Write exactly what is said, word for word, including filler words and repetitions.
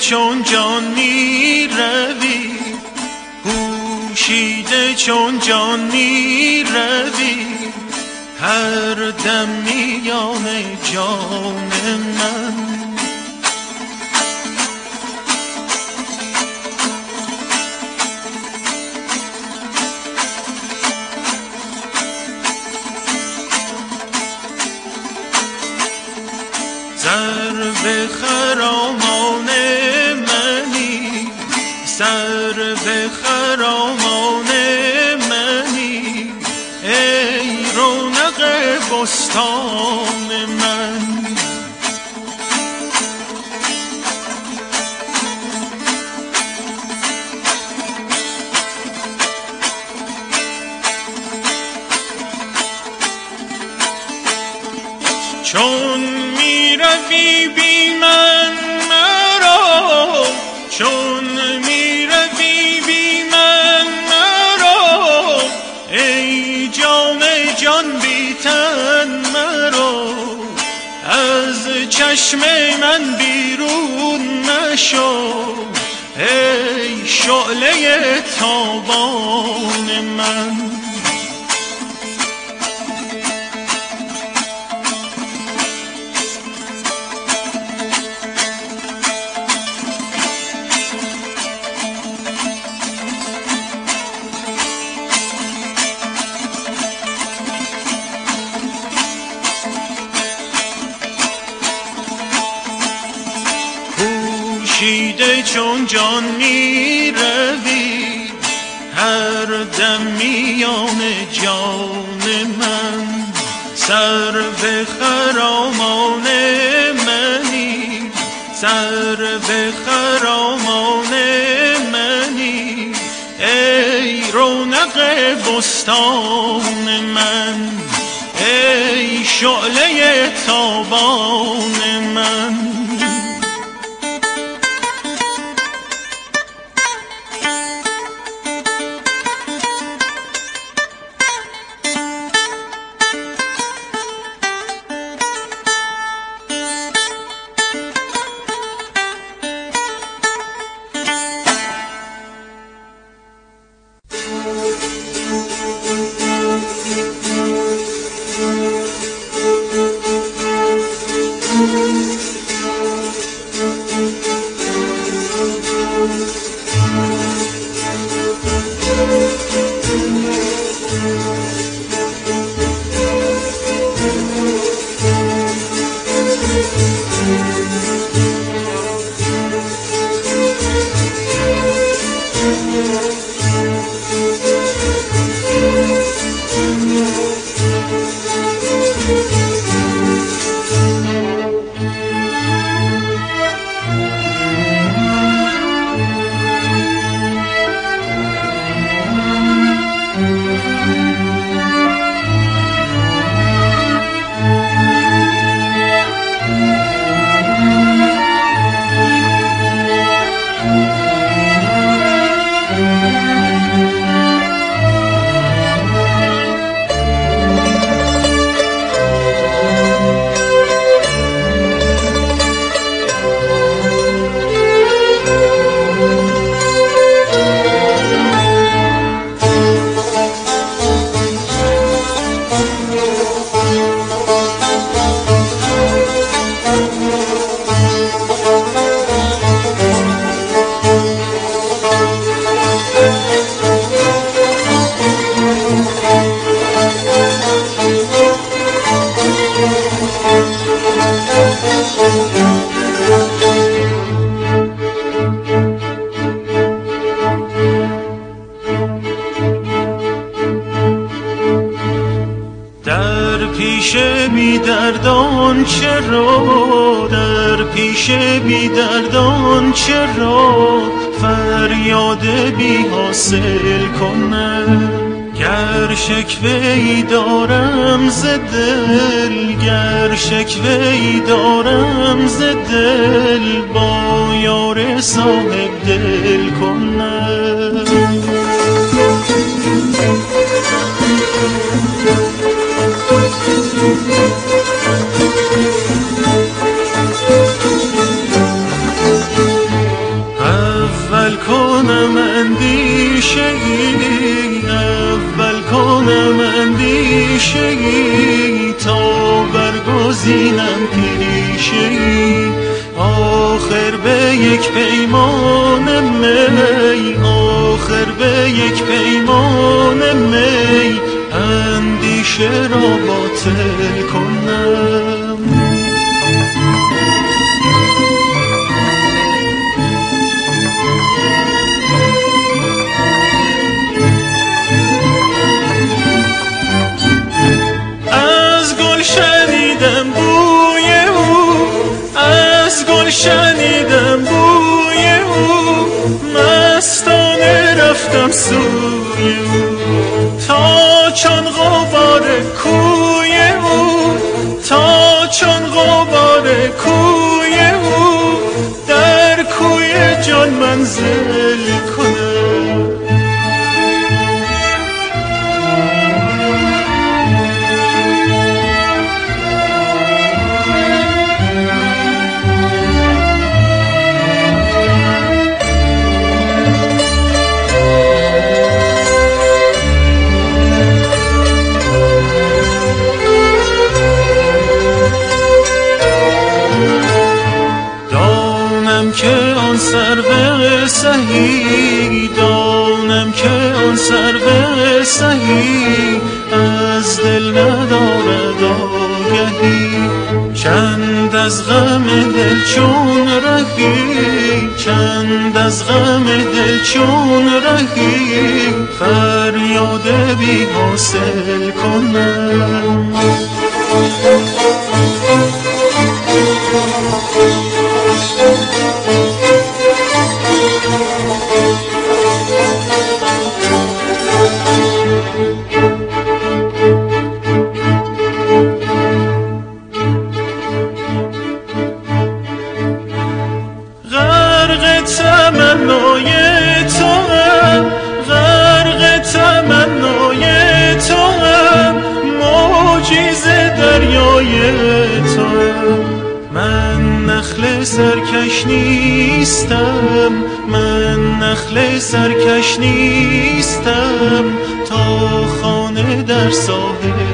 چون جان می روی، پوشیده چون جان می روی، هر دم میان جان من. سر خرامان منی، سر خرامان منی، ای رونق بستان من. چون می روی بی من مرا، چون می روی بی من مرا، ای جان جان بی تن مرا، از چشم من بیرون نشو، ای شعله تابان من. پوشیده چون جان می روی، هر دم میان جان من. سرو خرامان منی، سرو خرامان منی، ای رونق بستان من، ای شعله تابان من. پیش بی دردان چرا، در پیش بی دردان چرا فریاد بی حاصل کنم. گر شکوه‌ای دارم ز دل، گر شکوه‌ای دارم ز دل، با یار صاحب دل کنم. گزینم پیشه‌ای، آخر به یک پیمان می، آخر به یک پیمان می اندیشه را باطل کنم. از گل شنیدم بوی او، از گل شنیدم بوی او، مستانه رفتم سوی او، تا چون غبار کوی او، تا چون غبار کوی او، در کوی جان منزل کنم. که آن سرو سهی، دانم که آن سرو سهی از دل ندارد آگهی، چند از غم دل چون رهی، چند از غم دل چون رهی فریاد بی حاصل کنم. غرق تمنای توام، غرق تمنای توام، معجزه دریای توام. من نخل سرکش نیستم، من نخل سرکش نیستم، تا خانه در ساحل